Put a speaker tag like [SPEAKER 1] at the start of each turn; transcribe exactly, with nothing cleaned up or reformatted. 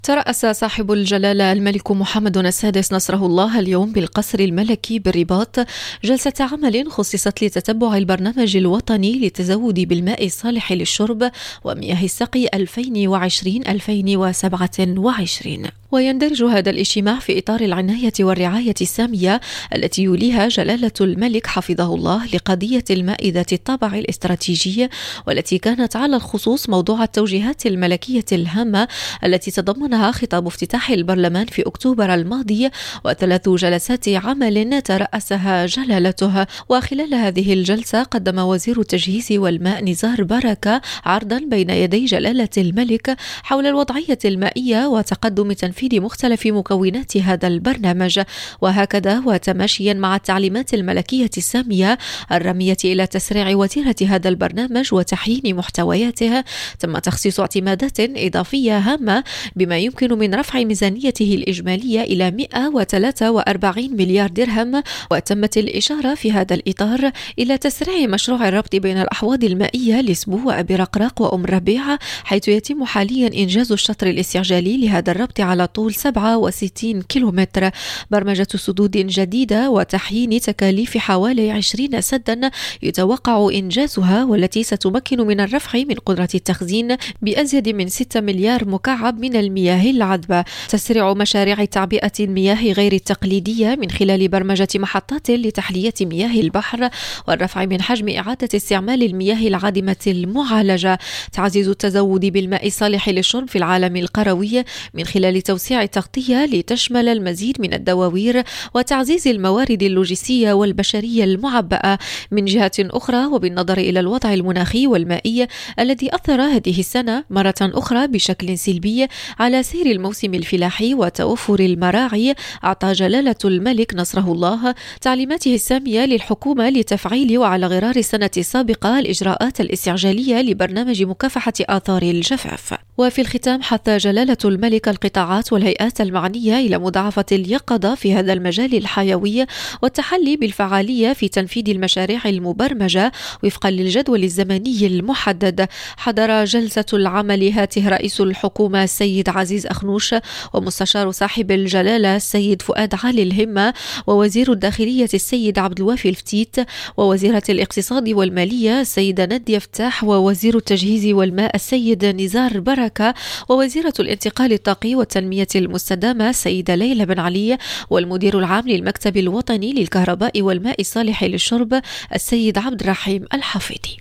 [SPEAKER 1] ترأس صاحب الجلالة الملك محمد السادس نصره الله اليوم بالقصر الملكي بالرباط جلسة عمل خصصت لتتبع البرنامج الوطني للتزود بالماء الصالح للشرب ومياه السقي ألفين وعشرين ألفين وسبعة وعشرين. ويندرج هذا الاجتماع في إطار العناية والرعاية السامية التي يوليها جلالة الملك حفظه الله لقضية الماء ذات الطابع الاستراتيجي، والتي كانت على الخصوص موضوع التوجيهات الملكية الهامة التي تضمنها خطاب افتتاح البرلمان في أكتوبر الماضي وثلاث جلسات عمل ترأسها جلالته. وخلال هذه الجلسة قدم وزير التجهيز والماء نزار بركة عرضا بين يدي جلالة الملك حول الوضعية المائية وتقدم تنفيذ مختلف مكونات هذا البرنامج. وهكذا وتماشيا مع التعليمات الملكية السامية الرامية إلى تسريع وتيرة هذا البرنامج وتحيين محتوياته، تم تخصيص اعتمادات إضافية هامة بما يمكن من رفع ميزانيته الإجمالية إلى مئة وثلاثة وأربعين مليار درهم. وتمت الإشارة في هذا الإطار إلى تسريع مشروع الربط بين الأحواض المائية لسبو وأبرقراق وأم ربيع، حيث يتم حاليا إنجاز الشطر الاستعجالي لهذا الربط على طول سبعة وستين كيلومتر. برمجة سدود جديدة وتحيين تكاليف حوالي عشرين سدا يتوقع إنجازها، والتي ستمكن من الرفع من قدرة التخزين بأزيد من ستة مليار مكعب من المياه العذبة. تسريع مشاريع تعبئة المياه غير التقليدية من خلال برمجة محطات لتحلية مياه البحر والرفع من حجم إعادة استعمال المياه العادمة المعالجة. تعزيز التزود بالماء الصالح للشرب في العالم القروي من خلال توسيع التغطية لتشمل المزيد من الدواوير وتعزيز الموارد اللوجستية والبشرية المعبأة. من جهة أخرى، وبالنظر إلى الوضع المناخي والمائي الذي أثر هذه السنة مرة أخرى بشكل سلبي على سير الموسم الفلاحي وتوفر المراعي، أعطى جلالة الملك نصره الله تعليماته السامية للحكومة لتفعيل وعلى غرار السنة السابقة الإجراءات الاستعجالية لبرنامج مكافحة آثار الجفاف. وفي الختام حث جلالة الملك القطاعات والهيئات المعنية إلى مضاعفة اليقظة في هذا المجال الحيوي والتحلي بالفعالية في تنفيذ المشاريع المبرمجة وفقا للجدول الزمني المحدد. حضر جلسة العمل هاته رئيس الحكومة السيد عزيز أخنوش ومستشار صاحب الجلالة السيد فؤاد علي الهمة ووزير الداخلية السيد عبد الوافي الفتيت ووزيرة الاقتصاد والمالية السيدة نادية فتاح ووزير التجهيز والماء السيد نزار بركة ووزيرة الانتقال الطاقي والتنمية المستدامة السيدة ليلى بن علي والمدير العام للمكتب الوطني للكهرباء والماء الصالح للشرب السيد عبد الرحيم الحفيدي.